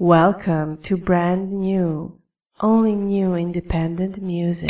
Welcome to brand new, only new independent music.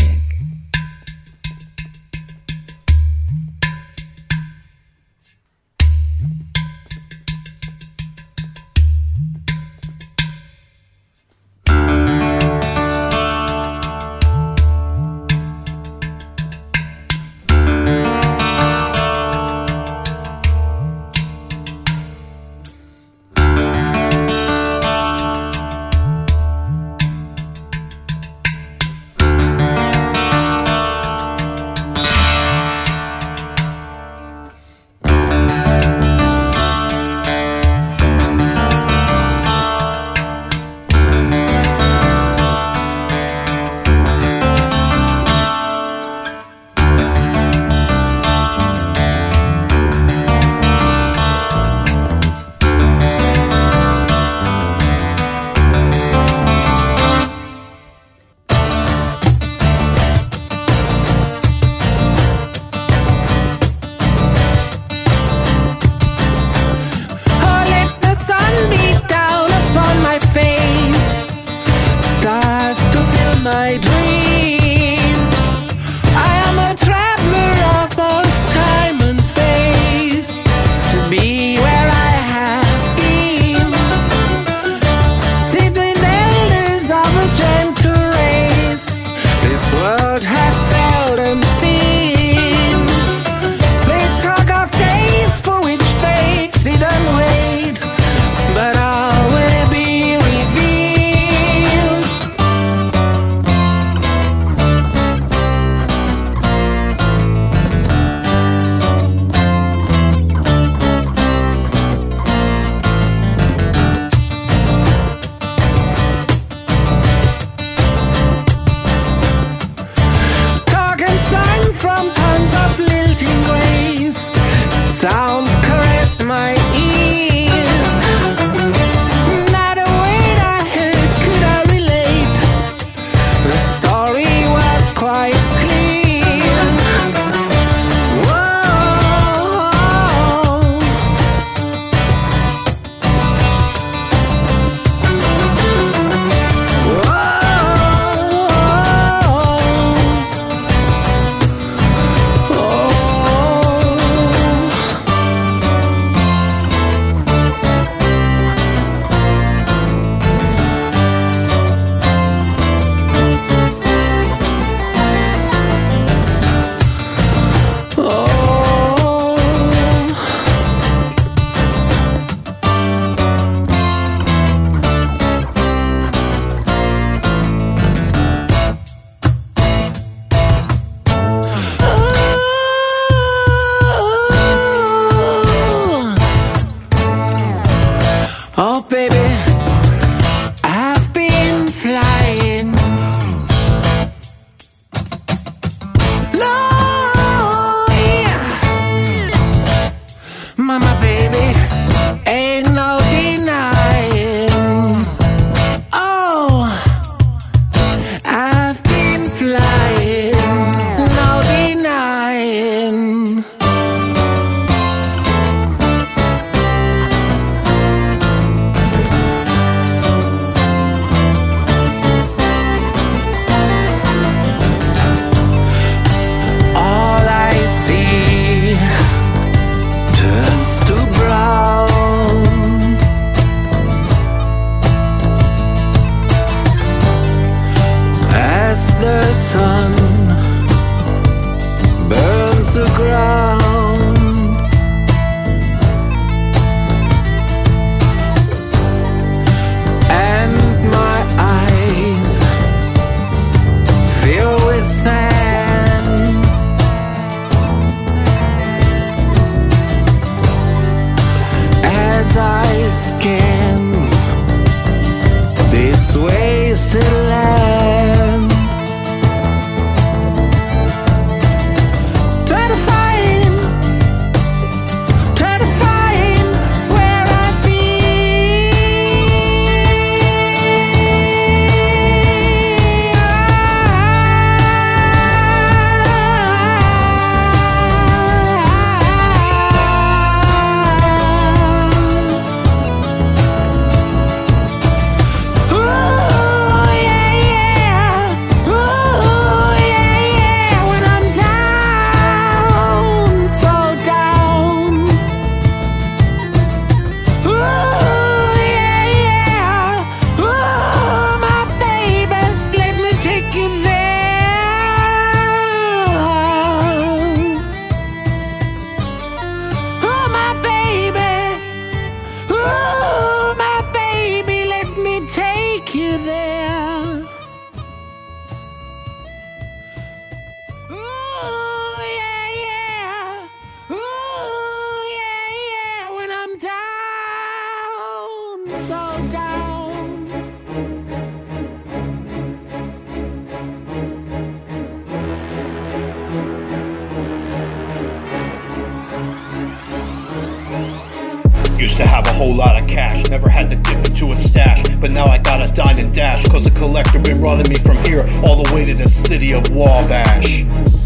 whole lot of cash, never had to dip into a stash, but now I gotta dine and dash, cause a collector been running me from here all the way to the city of Wabash.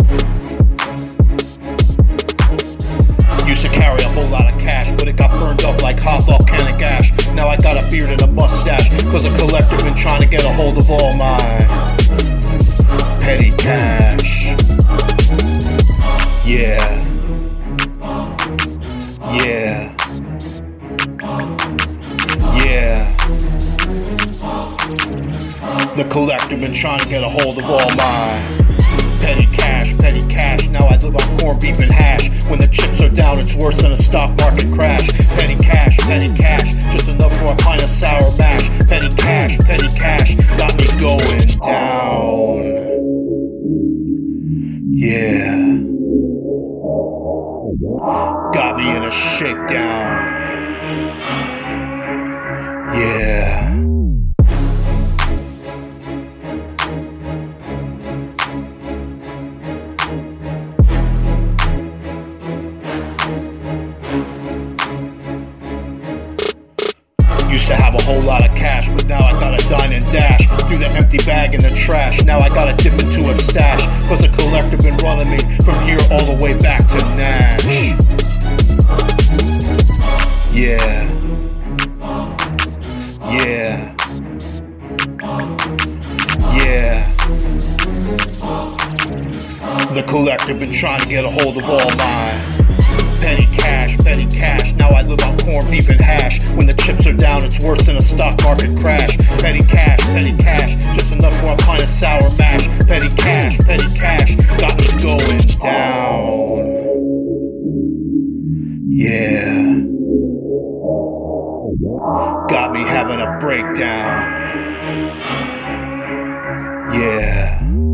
Used to carry a whole lot of cash, but it got burned up like hot volcanic ash. Now I got a beard and a mustache, cause a collector been trying to get a hold of all my petty cash. Yeah. Yeah. Yeah. The collector been trying to get a hold of all my petty cash, petty cash. Now I live on corned beef and hash. When the chips are down, it's worse than a stock market crash. Petty cash, just enough for a pint of sour mash. Petty cash, got me going down. Yeah. Got me in a shakedown. Yeah. Used to have a whole lot of cash, but now I gotta dine and dash through the empty bag in the trash. Now I gotta dip into a stash, cause a collector been running me from here all the way back to Nash. Yeah. Yeah. Yeah. The collector been trying to get a hold of all my petty cash. Now I live on corned beef and hash. When the chips are down, it's worse than a stock market crash. Petty cash, just enough for a pint of sour mash. Petty cash, got me going down. Yeah. Got me having a breakdown. Yeah.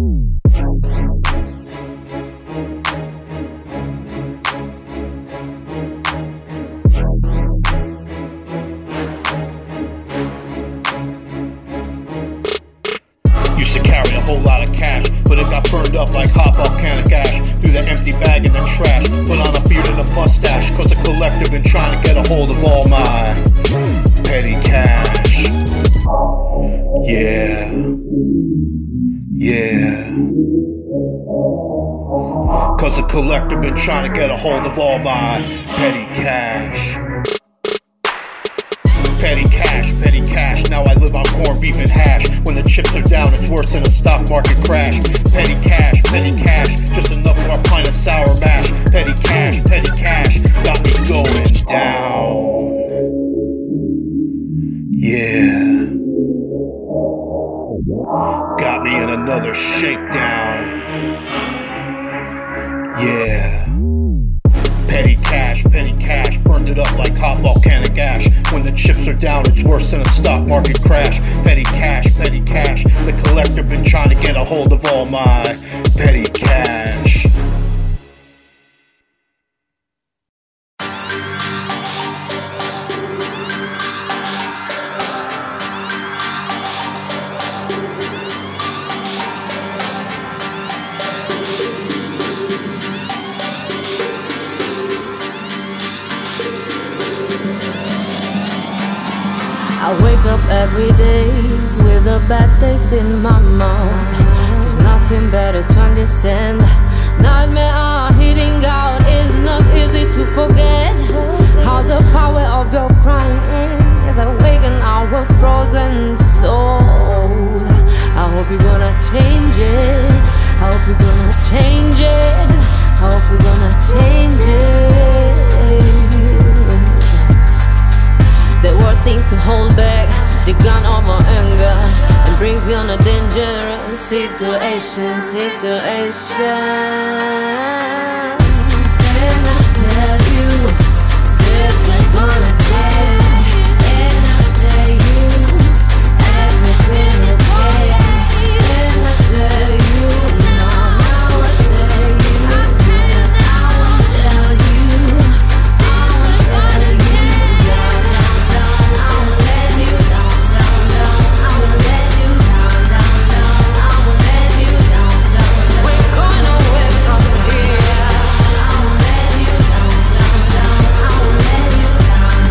Used to carry a whole lot of cash, but it got burned up like hot volcanic ash. Threw the empty bag in the trash, put on a beard and a mustache, cause a collector been trying to get a hold of all my petty cash. Yeah. Yeah. Cause a collector been trying to get a hold of all my petty cash. Petty cash, now I live on corned beef and hash. When the chips are down, it's worse than a stock market crash. Petty cash, just enough for a pint of sour mash. Petty cash, got me going down. Yeah. Got me in another shakedown. Yeah. Petty cash, burned it up like hot volcanic ash. When the chips are down, it's worse than a stock market crash. Petty cash, the collector been trying to get a hold of all my petty cash. I wake up every day with a bad taste in my mouth. There's nothing better to understand. Nightmares are hitting out. It's not easy to forget how the power of your crying is awakening our frozen soul. I hope you're gonna change it. I hope you're gonna change it. I hope you're gonna change it. The worst thing to hold back, the gun of our anger, and brings you on a dangerous situation. And I tell you, it's not gonna change. And I tell you, everything is okay. And I tell you, now I tell you, I tell you, I gotta get down. I won't let you down. I won't let you down. I won't let you down. We're going away from here. I won't let you down. I won't let you down.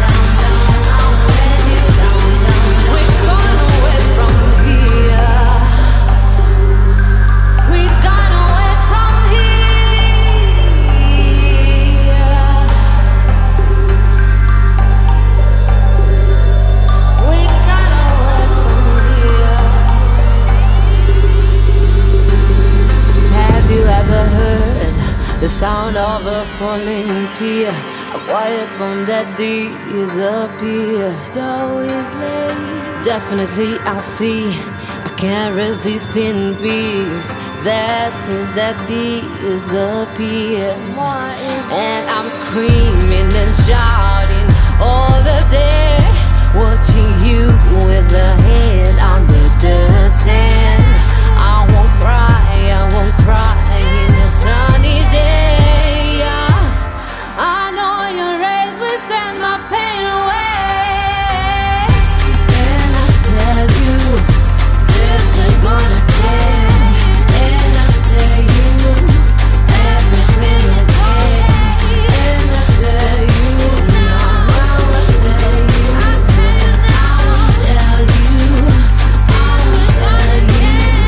sound of a falling tear, a quiet bomb that disappears so easily. Definitely I see, I can't resist in peace, that peace that disappears. And I'm screaming and shouting all the day, watching you with the head under the sand. I won't cry in a sunny day. Yeah. I know your rays will send my pain away. And I tell you, this ain't gonna change. And I tell you, everything is okay. And I tell you, now I tell you, now I tell you, I will tell you.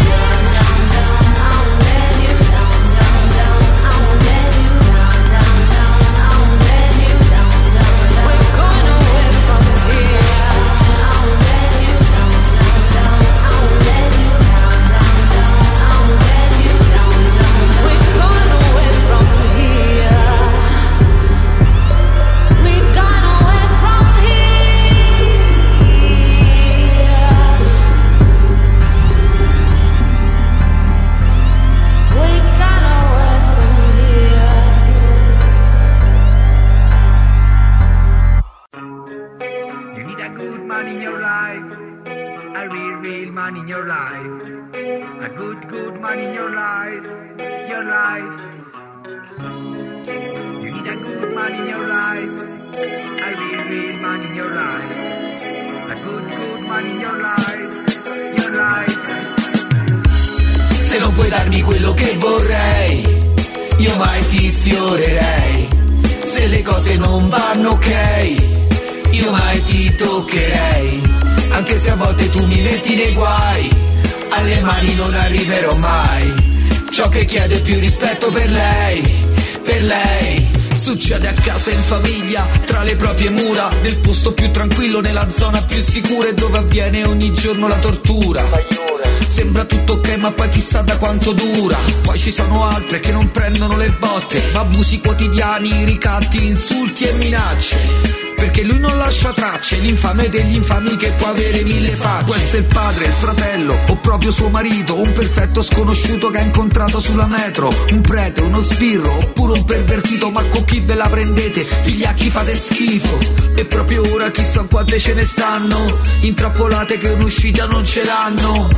Se non puoi darmi quello che vorrei, io mai ti sfiorerei. Se le cose non vanno ok, io mai ti toccherei. Anche se a volte tu mi metti nei guai, alle mani non arriverò mai. Ciò che chiedo è più rispetto per lei, per lei. Succede a casa, in famiglia, tra le proprie mura, nel posto più tranquillo, nella zona più sicura, e dove avviene ogni giorno la tortura. Sembra tutto ok, ma poi chissà da quanto dura. Poi ci sono altre che non prendono le botte, abusi quotidiani, ricatti, insulti e minacce. Perché lui non lascia tracce, l'infame degli infami che può avere mille facce. Può essere il padre, il fratello o proprio suo marito, un perfetto sconosciuto che ha incontrato sulla metro, un prete, uno sbirro oppure un pervertito. Ma con chi ve la prendete? Vigliacchi, fate schifo. E proprio ora chissà quante ce ne stanno, intrappolate che un'uscita non ce l'hanno.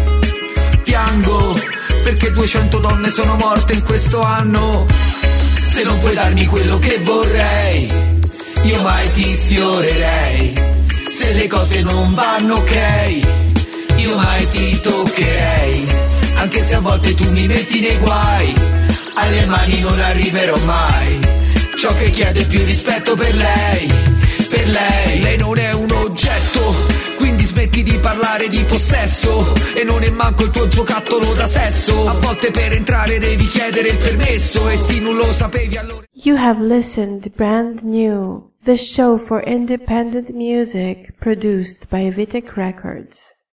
Piango perché 200 donne sono morte in questo anno. Se non puoi darmi quello che vorrei, io mai ti sfiorerei. Se le cose non vanno ok, io mai ti toccherei. Anche se a volte tu mi metti nei guai, alle mani non arriverò mai. Ciò che chiedo è più rispetto per lei, per lei. Lei non è un oggetto, quindi smetti di parlare di possesso. E non è manco il tuo giocattolo da sesso. A volte per entrare devi chiedere il permesso, e se non lo sapevi allora. You have listened Brand New, the show for independent music produced by Vitek Records.